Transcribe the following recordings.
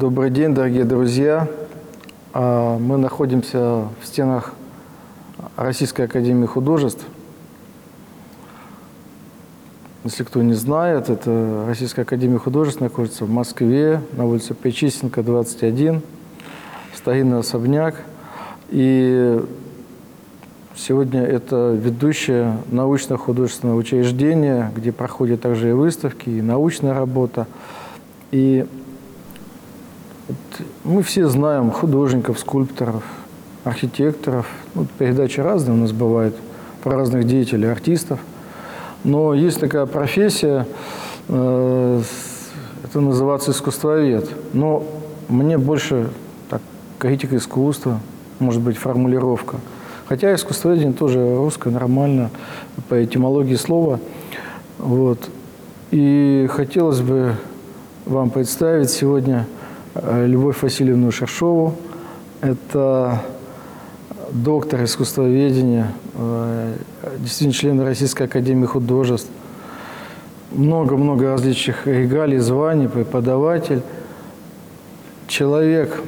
Добрый день, дорогие друзья. Мы находимся в стенах Российской академии художеств. Если кто не знает, это Российская академия художеств находится в Москве, на улице Причистенко, 21, старинный особняк. И сегодня это ведущее научно-художественное учреждение, где проходят также и выставки, и научная работа. И мы все знаем художников, скульпторов, архитекторов. Передачи разные у нас бывают про разных деятелей, артистов. Но есть такая профессия, это называется искусствовед. Но мне больше так, критика искусства, может быть, формулировка. Хотя искусствоведение тоже русское, нормально, по этимологии слова. Вот. И хотелось бы вам представить сегодня Любовь Васильевну Шершову. Это доктор искусствоведения, действительно член Российской академии художеств. Много-много различных регалий, званий, преподаватель. Человек,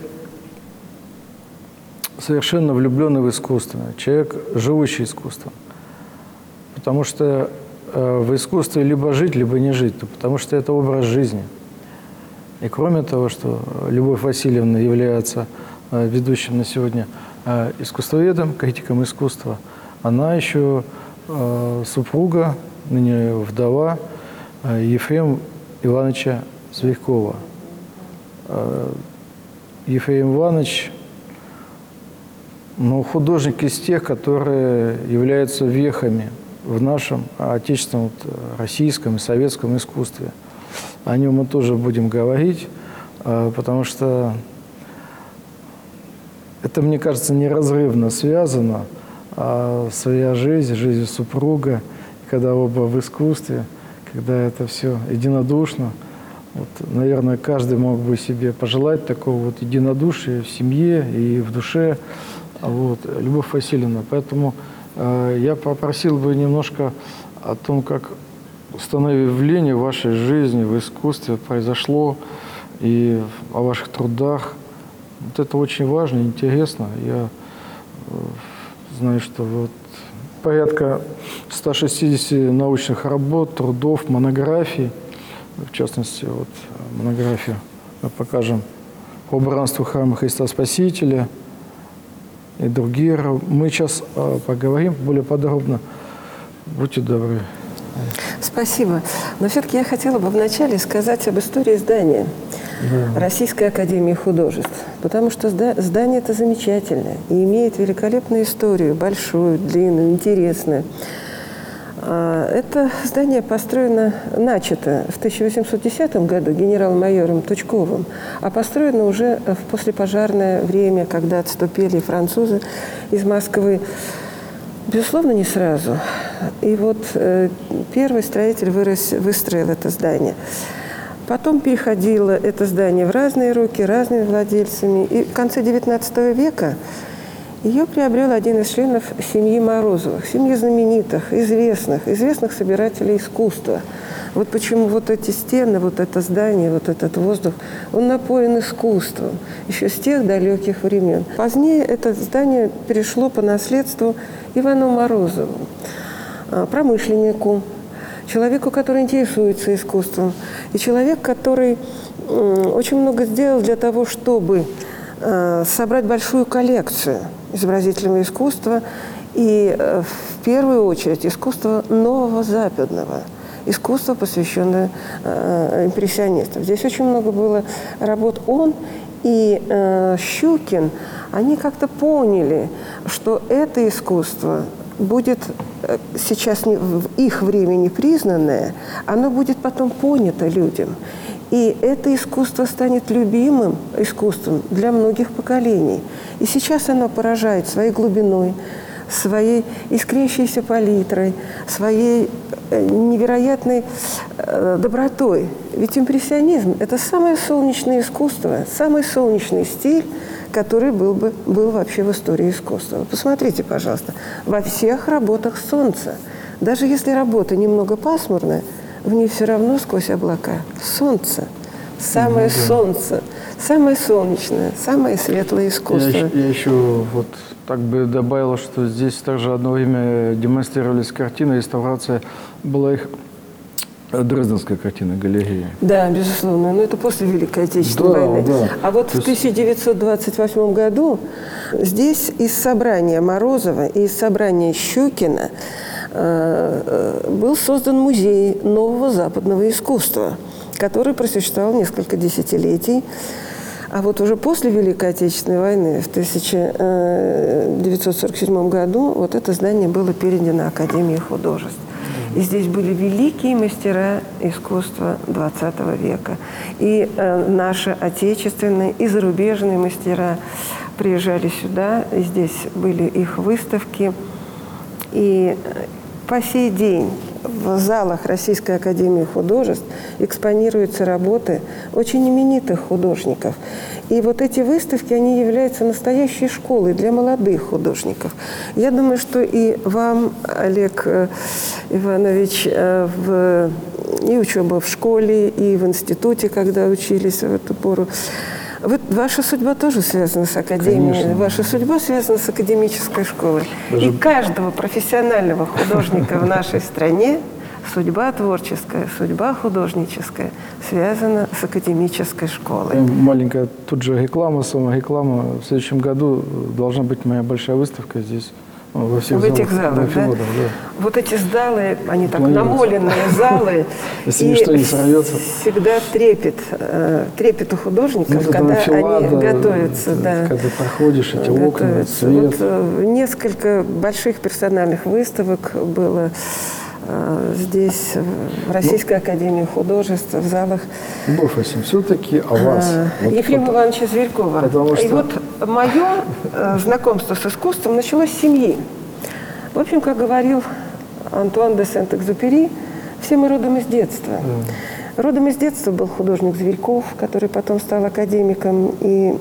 совершенно влюбленный в искусство. Человек, живущий искусством. Потому что в искусстве либо жить, либо не жить. Потому что это образ жизни. И кроме того, что Любовь Васильевна является ведущим на сегодня искусствоведом, критиком искусства, она еще супруга, ныне вдова Ефрема Ивановича Зверькова. Ефрем Иванович, художник из тех, которые являются вехами в нашем отечественном, российском и советском искусстве. О нем мы тоже будем говорить, потому что это, мне кажется, неразрывно связано. Своя жизнь, жизнь супруга, когда оба в искусстве, когда это все единодушно. Наверное, каждый мог бы себе пожелать такого единодушия в семье и в душе. Любовь Васильевна, поэтому я попросил бы немножко о том, как становление в вашей жизни, в искусстве произошло, и о ваших трудах. Это очень важно, интересно. Я знаю, что порядка 160 научных работ, трудов, монографий. В частности, монографию мы покажем по убранству храма Христа Спасителя и другие. Мы сейчас поговорим более подробно. Будьте добры. Спасибо. Но все-таки я хотела бы вначале сказать об истории здания Российской академии художеств. Потому что здание это замечательное и имеет великолепную историю, большую, длинную, интересную. Это здание начато в 1810 году генерал-майором Тучковым, а построено уже в послепожарное время, когда отступили французы из Москвы. Безусловно, не сразу. И первый строитель выстроил это здание. Потом переходило это здание в разные руки, разными владельцами. И в конце XIX века ее приобрел один из членов семьи Морозовых, семьи знаменитых, известных собирателей искусства. Почему эти стены, это здание, этот воздух, он напоен искусством еще с тех далеких времен. Позднее это здание перешло по наследству Ивану Морозову, промышленнику, человеку, который интересуется искусством, и человек, который очень много сделал для того, чтобы собрать большую коллекцию изобразительного искусства и, в первую очередь, искусства нового западного, искусство, посвященное импрессионистам. Здесь очень много было работ. Он и Щукин, они как-то поняли, что это искусство будет сейчас в их времени признанное, оно будет потом понято людям. И это искусство станет любимым искусством для многих поколений. И сейчас оно поражает своей глубиной, своей искрящейся палитрой, своей невероятной добротой. Ведь импрессионизм – это самое солнечное искусство, самый солнечный стиль, который был вообще в истории искусства. Посмотрите, пожалуйста, во всех работах солнце. Даже если работа немного пасмурная, в ней все равно сквозь облака солнце. Самое солнце, самое солнечное, самое светлое искусство. Я еще вот так бы добавил, что здесь также одно время демонстрировались картины, реставрация была их Дрезденская картина галереи. Да, безусловно, но это после Великой Отечественной войны. Да. А вот в 1928 году здесь из собрания Морозова и из собрания Щукина был создан музей нового западного искусства, который просуществовал несколько десятилетий. А вот уже после Великой Отечественной войны, в 1947 году, вот это здание было передано Академии художеств. И здесь были великие мастера искусства XX века. И наши отечественные, и зарубежные мастера приезжали сюда, и здесь были их выставки. И по сей день в залах Российской академии художеств экспонируются работы очень именитых художников. И вот эти выставки, они являются настоящей школой для молодых художников. Я думаю, что и вам, Олег Иванович, и учеба в школе, и в институте, когда учились в эту пору, ваша судьба тоже связана с академией. Конечно. Ваша судьба связана с академической школой. И каждого профессионального художника в нашей стране судьба творческая, судьба художническая связана с академической школой. Маленькая тут же реклама, самореклама. В следующем году должна быть моя большая выставка здесь. Во всех В этих залах, да? Да. Вот эти залы, они так Планируется. намоленные залы. Если ничто не сорвется. Всегда трепет у художников, когда они готовятся. Да, когда проходишь эти окна, готовятся. свет. Вот, несколько больших персональных выставок было здесь, в Российской академии художеств, в залах. Любовь Васильевна, все-таки о вас. Вот Ефрема Ивановича Зверькова. Потому что- И вот мое знакомство с искусством началось с семьи. В общем, как говорил Антуан де Сент-Экзюпери, все мы родом из детства. Родом из детства был художник Зверьков, который потом стал академиком и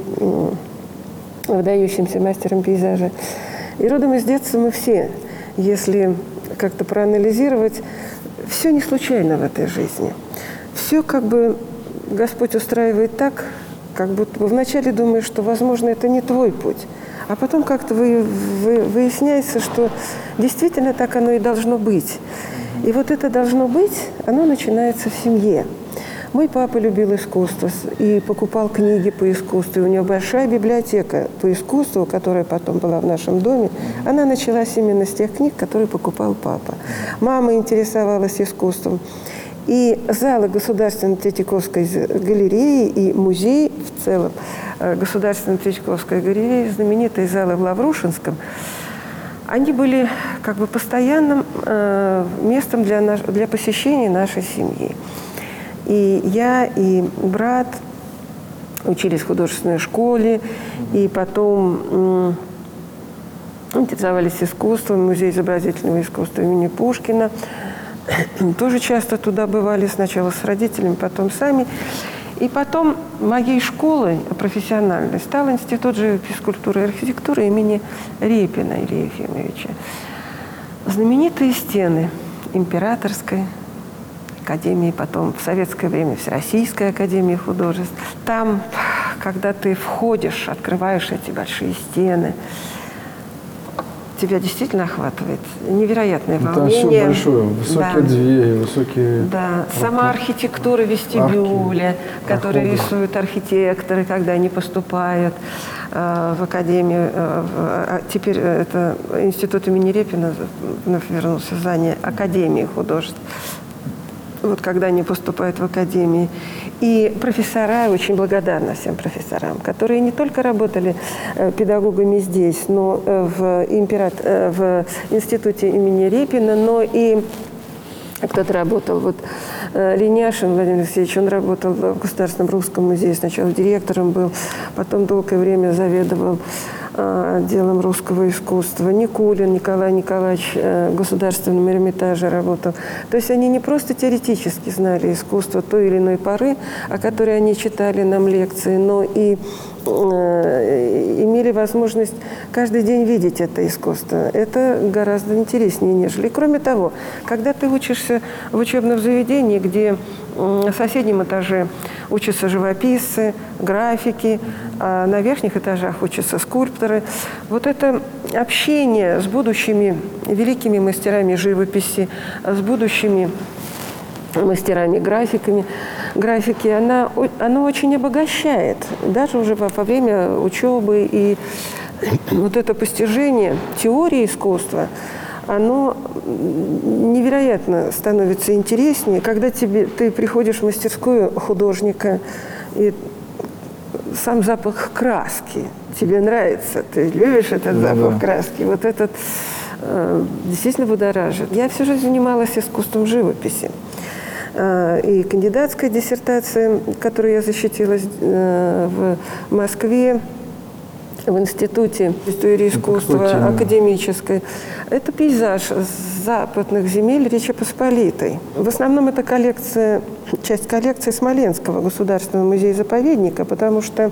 выдающимся мастером пейзажа. И родом из детства мы все, если как-то проанализировать, все не случайно в этой жизни. Все как бы Господь устраивает так, как будто бы вначале думаешь, что, возможно, это не твой путь, а потом как-то выясняется, что действительно так оно и должно быть. И вот это должно быть, оно начинается в семье. Мой папа любил искусство и покупал книги по искусству. И у него большая библиотека по искусству, которая потом была в нашем доме, она началась именно с тех книг, которые покупал папа. Мама интересовалась искусством. И залы Государственной Третьяковской галереи и музей в целом Государственной Третьяковской галереи, знаменитые залы в Лаврушинском, они были как бы постоянным местом для посещения нашей семьи. И я, и брат учились в художественной школе, и потом интересовались искусством, музей изобразительного искусства имени Пушкина. Тоже часто туда бывали, сначала с родителями, потом сами. И потом моей школой профессиональной стал Институт живописи, скульптуры и архитектуры имени Репина Ильи Ефимовича. Знаменитые стены Императорской академии, потом в советское время Всероссийской академии художеств. Там, когда ты входишь, открываешь эти большие стены, тебя действительно охватывает невероятное волнение. Там все большое, высокие двери, высокие... Да, сама архитектура вестибюля, которую рисуют архитекторы, когда они поступают в академию. Теперь это Институт имени Репина вновь вернулся в здание Академии художеств. Вот когда они поступают в академии. И профессора, очень благодарна всем профессорам, которые не только работали педагогами здесь, но в Институте имени Репина, но и кто-то работал. Вот Леняшин Владимир Алексеевич, он работал в Государственном русском музее, сначала директором был, потом долгое время заведовал отделом русского искусства. Никулин Николай Николаевич в Государственном Эрмитаже работал. То есть они не просто теоретически знали искусство той или иной поры, о которой они читали нам лекции, но и имели возможность каждый день видеть это искусство. Это гораздо интереснее, нежели. И кроме того, когда ты учишься в учебном заведении, где на соседнем этаже учатся живописцы, графики, а на верхних этажах учатся скульпторы, вот это общение с будущими великими мастерами живописи, с будущими мастерами графики, оно очень обогащает, даже уже во время учебы. И вот это постижение теории искусства, оно невероятно становится интереснее, когда ты приходишь в мастерскую художника, и сам запах краски тебе нравится, ты любишь этот запах краски, вот этот действительно будоражит. Я всю жизнь занималась искусством живописи. И кандидатская диссертация, которую я защитила в Москве, в Институте истории искусства академической, это пейзаж западных земель Речи Посполитой. В основном это часть коллекции Смоленского государственного музея-заповедника, потому что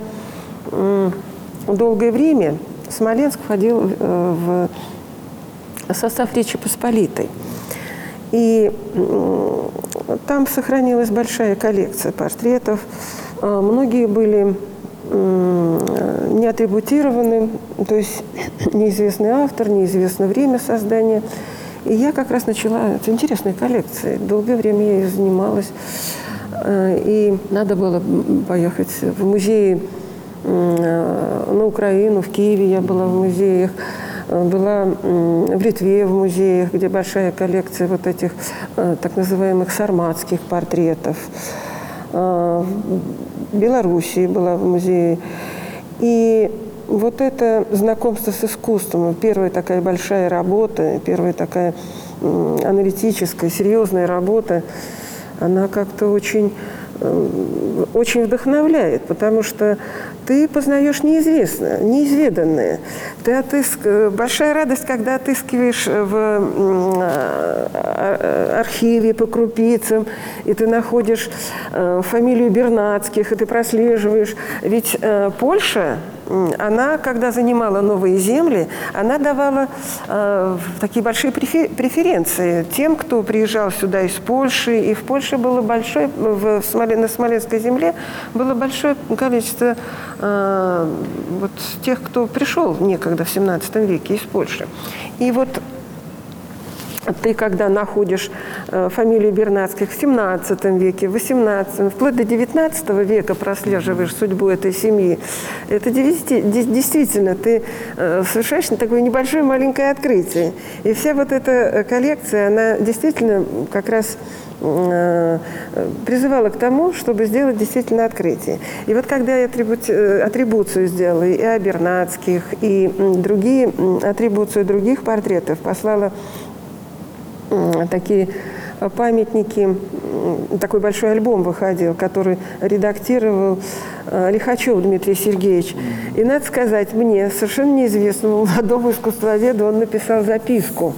долгое время Смоленск входил в состав Речи Посполитой. И там сохранилась большая коллекция портретов. Многие были не атрибутированы, то есть неизвестный автор, неизвестно время создания. И я как раз начала, это интересная коллекция, долгое время я ей занималась. И надо было поехать в музеи на Украину, в Киеве я была в музеях, была в Литве в музеях, где большая коллекция вот этих так называемых сарматских портретов. В Белоруссии была в музее. И вот это знакомство с искусством, первая такая большая работа, первая такая аналитическая, серьезная работа, она как-то очень вдохновляет, потому что ты познаешь неизведанное. Большая радость, когда отыскиваешь в архиве по крупицам, и ты находишь фамилию Бернацких, и ты прослеживаешь. Ведь Польша, она, когда занимала новые земли, она давала такие большие преференции тем, кто приезжал сюда из Польши. И в Польше было большое, на Смоленской земле было большое количество вот тех, кто пришел некогда в XVII веке из Польши. И вот ты, когда находишь фамилию Бернацких в XVII веке, в XVIII, вплоть до XIX века прослеживаешь судьбу этой семьи, это действительно ты совершаешь такое небольшое маленькое открытие. И вся вот эта коллекция, она действительно как раз призывала к тому, чтобы сделать действительно открытие. И вот когда я атрибуцию сделала и о Бернацких, и атрибуцию других портретов, послала такие памятники, такой большой альбом выходил, который редактировал Лихачев Дмитрий Сергеевич. И, надо сказать, мне, совершенно неизвестному молодому искусствоведу, он написал записку,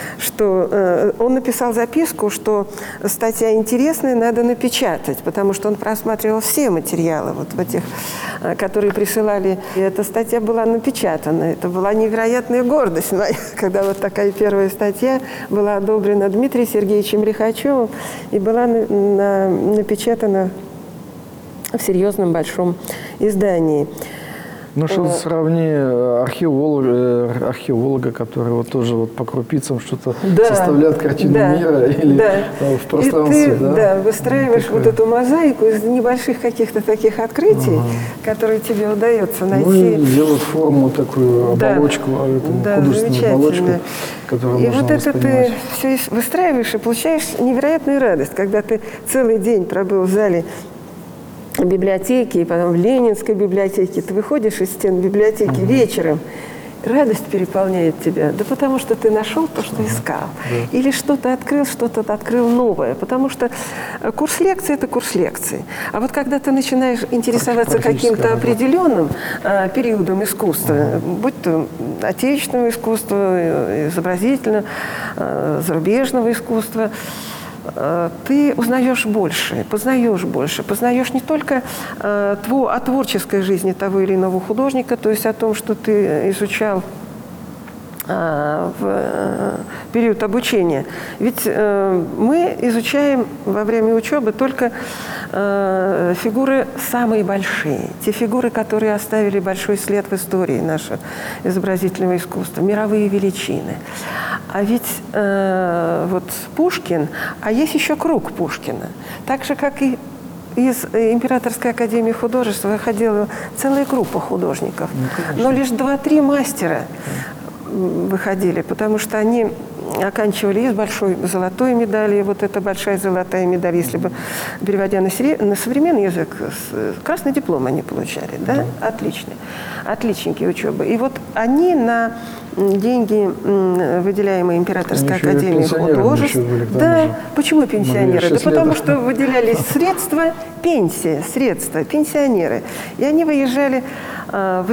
что статья интересная, надо напечатать, потому что он просматривал все материалы, вот в этих, которые присылали. И эта статья была напечатана. Это была невероятная гордость моя, когда вот такая первая статья была одобрена Дмитрием Сергеевичем Лихачевым и была напечатана в серьезном большом издании. Ну, что сравни археолога, который вот тоже вот по крупицам что-то составляет картину мира или в пространстве. Выстраиваешь вот эту мозаику из небольших каких-то таких открытий, которые тебе удается найти. Ну, и делать форму такую, оболочку, художественную оболочку, которую можно воспринимать. И вот это ты все выстраиваешь и получаешь невероятную радость, когда ты целый день пробыл в зале библиотеки, и потом в Ленинской библиотеке. Ты выходишь из стен библиотеки вечером, радость переполняет тебя. Да потому что ты нашел то, что искал. Или что-то открыл новое. Потому что курс лекции – это курс лекции. А вот когда ты начинаешь интересоваться каким-то определенным периодом искусства, будь то отечественного искусства, изобразительного, зарубежного искусства, ты узнаешь больше, познаешь не только о творческой жизни того или иного художника, то есть о том, что ты изучал в период обучения. Ведь мы изучаем во время учебы только фигуры самые большие, те фигуры, которые оставили большой след в истории нашего изобразительного искусства, мировые величины. А ведь вот Пушкин, а есть еще круг Пушкина, так же, как и из Императорской академии художеств выходила целая группа художников, но лишь 2-3 мастера выходили, потому что они оканчивали и с большой золотой медалью, вот эта большая золотая медаль, если бы, переводя на современный язык, красный диплом они получали, да? Отличный. Отличники учебы. И вот они на деньги, выделяемые Императорской академией художеств. Да, почему пенсионеры? Да потому что выделялись средства, пенсия, средства, пенсионеры. И они выезжали в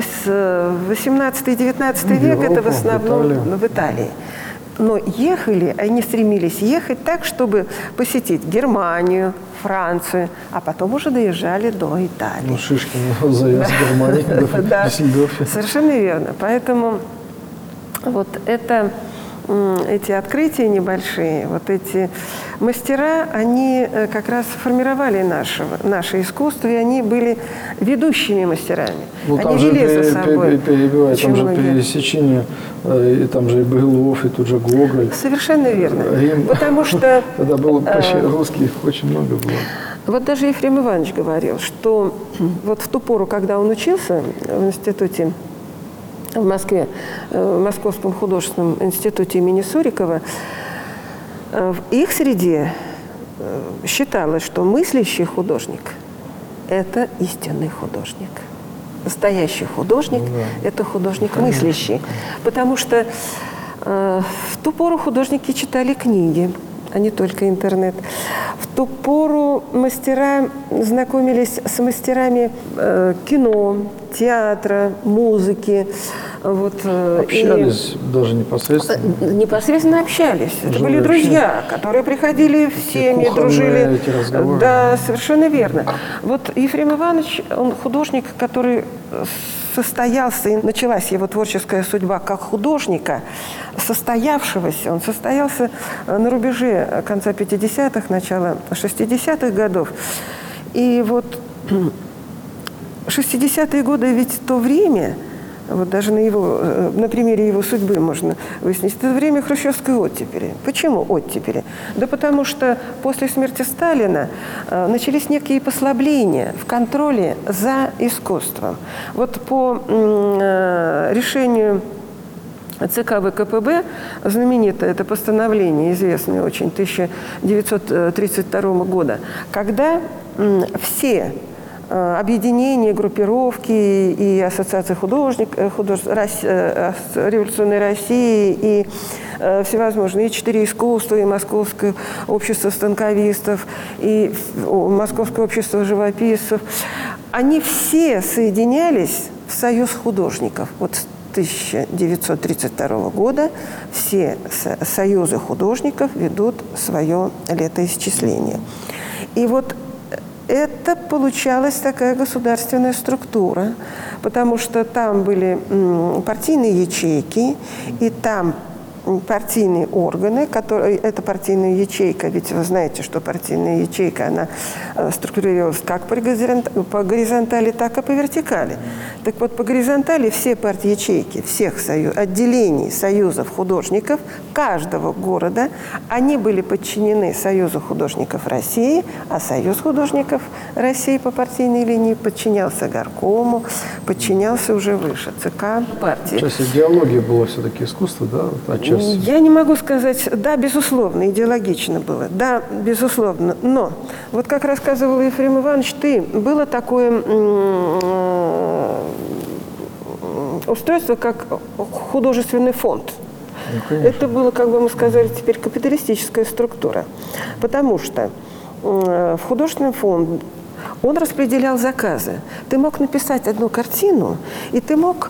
18-19 век, это в основном в Италии. Но ехали, они стремились ехать так, чтобы посетить Германию, Францию, а потом уже доезжали до Италии. Ну, Шишкин заезд в Германию, в Дюссельдорфе. Совершенно верно. Поэтому вот эти открытия небольшие, вот эти мастера, они как раз формировали наше искусство, и они были ведущими мастерами. Ну, они там вели же за собой. Там же пересечение, и там же и Брюлов, и тут же Гоголь. Совершенно верно. Рим. Потому что тогда было почти русских очень много было. Вот даже Ефрем Иванович говорил, что вот в ту пору, когда он учился в институте в Москве, в Московском художественном институте имени Сурикова, в их среде считалось, что мыслящий художник – это истинный художник. Настоящий художник – это художник мыслящий. Потому что в ту пору художники читали книги, а не только интернет. В ту пору мастера знакомились с мастерами кино, театра, музыки. Вот, общались даже непосредственно? Непосредственно общались. Это были друзья, которые приходили в семьи, дружили. Да, совершенно верно. Вот Ефрем Иванович, он художник, который состоялся, и началась его творческая судьба как художника, состоявшегося. Он состоялся на рубеже конца 50-х, начала 60-х годов. И вот 60-е годы ведь то время, вот даже на примере его судьбы можно выяснить, это время хрущевской оттепели. Почему оттепели? Да потому что после смерти Сталина начались некие послабления в контроле за искусством. Вот по решению ЦК ВКПБ, знаменитое это постановление, известное очень, 1932 года, когда все объединения, группировки и ассоциации революционной России, и всевозможные, и 4 искусства, и Московское общество станковистов, и Московское общество живописцев, они все соединялись в союз художников. Вот с 1932 года все союзы художников ведут свое летоисчисление. И вот это получалась такая государственная структура, потому что там были партийные ячейки, и там партийные органы, которые, эта партийная ячейка, ведь вы знаете, что партийная ячейка, она структурировалась как по горизонтали, так и по вертикали. Так вот, по горизонтали все партии-ячейки, всех отделений союзов художников каждого города, они были подчинены Союзу художников России, а Союз художников России по партийной линии подчинялся горкому, подчинялся уже выше ЦК партии. Часть идеологии было все-таки искусство, да? Отчасти. Я не могу сказать, да, безусловно, идеологично было, да, безусловно, но вот как рассказывал Ефрем Иванович, было такое устройство, как художественный фонд. Ну, это было, как бы мы сказали, теперь капиталистическая структура, потому что в художественном фонде он распределял заказы. Ты мог написать одну картину, и ты мог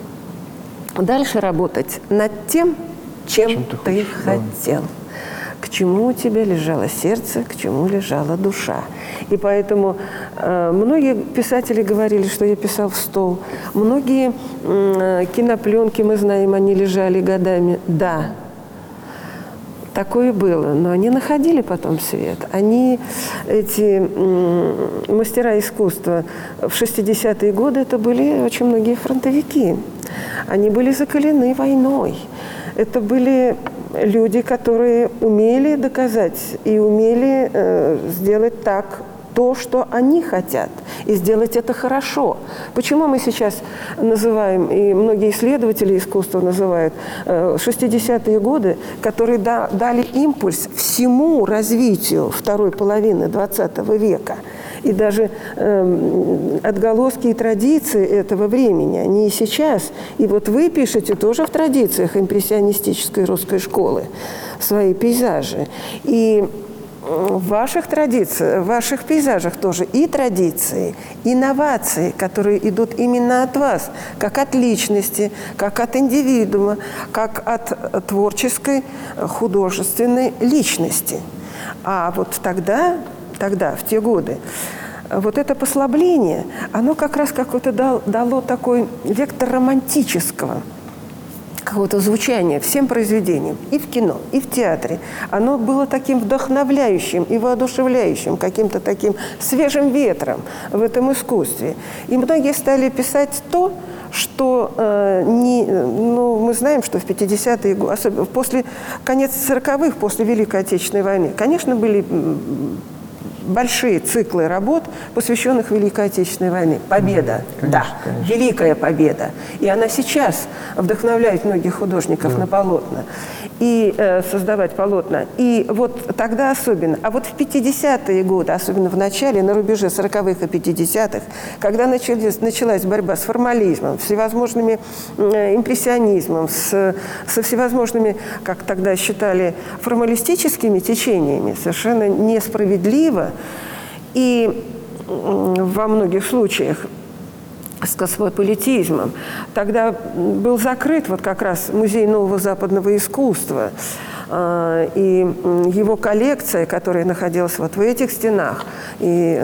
дальше работать над тем, чем ты хотел. К чему у тебя лежало сердце, к чему лежала душа. И поэтому многие писатели говорили, что я писал в стол. Многие кинопленки, мы знаем, они лежали годами. Да, такое было, но они находили потом свет. Они, эти мастера искусства в 60-е годы, это были очень многие фронтовики. Они были закалены войной. Это были люди, которые умели доказать и умели сделать так, то, что они хотят, и сделать это хорошо. Почему мы сейчас называем, и многие исследователи искусства называют 60-е годы, которые дали импульс всему развитию второй половины XX века. И даже отголоски и традиции этого времени, они и сейчас. И вот вы пишете тоже в традициях импрессионистической русской школы свои пейзажи. И в ваших традициях, в ваших пейзажах тоже и традиции, и инновации, которые идут именно от вас, как от личности, как от индивидуума, как от творческой, художественной личности. А вот тогда, в те годы, вот это послабление, оно как раз какой-то дало такой вектор романтического какого-то звучания всем произведениям, и в кино, и в театре. Оно было таким вдохновляющим и воодушевляющим, каким-то таким свежим ветром в этом искусстве. И многие стали писать то, что мы знаем, что в 50-е годы, особенно после конец 40-х, после Великой Отечественной войны, конечно, были большие циклы работ, посвященных Великой Отечественной войне. Победа, конечно, да, конечно. Великая победа. И она сейчас вдохновляет многих художников на полотна. И создавать полотна. И вот тогда особенно. А вот в 50-е годы, особенно в начале, на рубеже 40-х и 50-х, когда началась борьба с формализмом, всевозможными импрессионизмом, со всевозможными, как тогда считали, формалистическими течениями, совершенно несправедливо, и во многих случаях с космополитизмом. Тогда был закрыт вот как раз Музей нового западного искусства. И его коллекция, которая находилась вот в этих стенах, и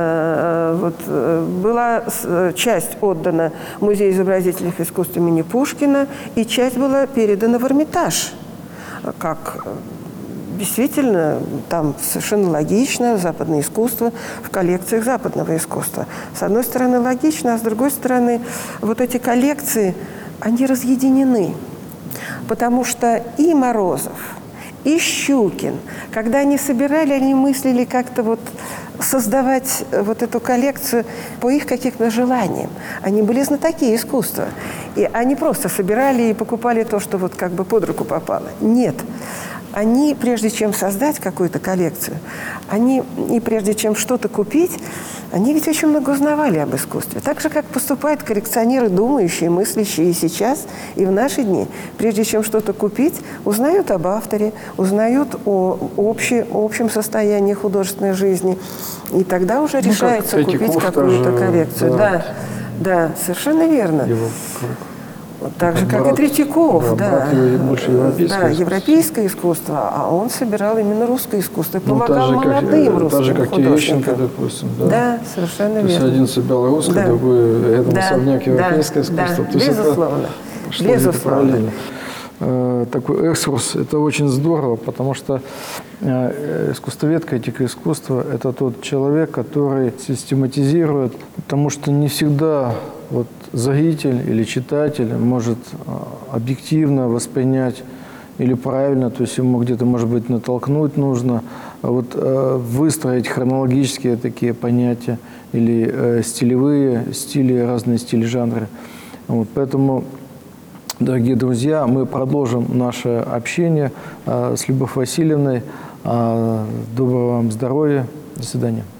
была часть отдана Музею изобразительных искусств имени Пушкина, и часть была передана в Эрмитаж, как действительно, там совершенно логично западное искусство в коллекциях западного искусства. С одной стороны, логично, а с другой стороны, вот эти коллекции, они разъединены. Потому что и Морозов, и Щукин, когда они собирали, они мыслили как-то вот создавать вот эту коллекцию по их каким-то желаниям. Они были знатоки искусства. И они просто собирали и покупали то, что вот как бы под руку попало. Нет. Они, прежде чем создать какую-то коллекцию, и прежде чем что-то купить, они ведь очень много узнавали об искусстве. Так же, как поступают коллекционеры, думающие, мыслящие и сейчас, и в наши дни. Прежде чем что-то купить, узнают об авторе, узнают о общем состоянии художественной жизни. И тогда уже решается купить какую-то коллекцию. Да, совершенно верно. Так же, как и Третьяков, да. Больше европейское европейское искусство, а он собирал именно русское искусство и помогал молодым русским художникам. Допустим, да, совершенно верно. То есть один собирал русское, другой рядом особняк европейское искусство. Да, безусловно. Безусловно. Такой экскурс, это очень здорово, потому что искусствовед, критик искусства – это тот человек, который систематизирует, потому что не всегда вот зритель или читатель может объективно воспринять или правильно, то есть ему где-то, может быть, натолкнуть нужно, вот выстроить хронологические такие понятия или стилевые стили, разные стили, жанры. Вот, поэтому, дорогие друзья, мы продолжим наше общение с Любовью Васильевной. Доброго вам здоровья. До свидания.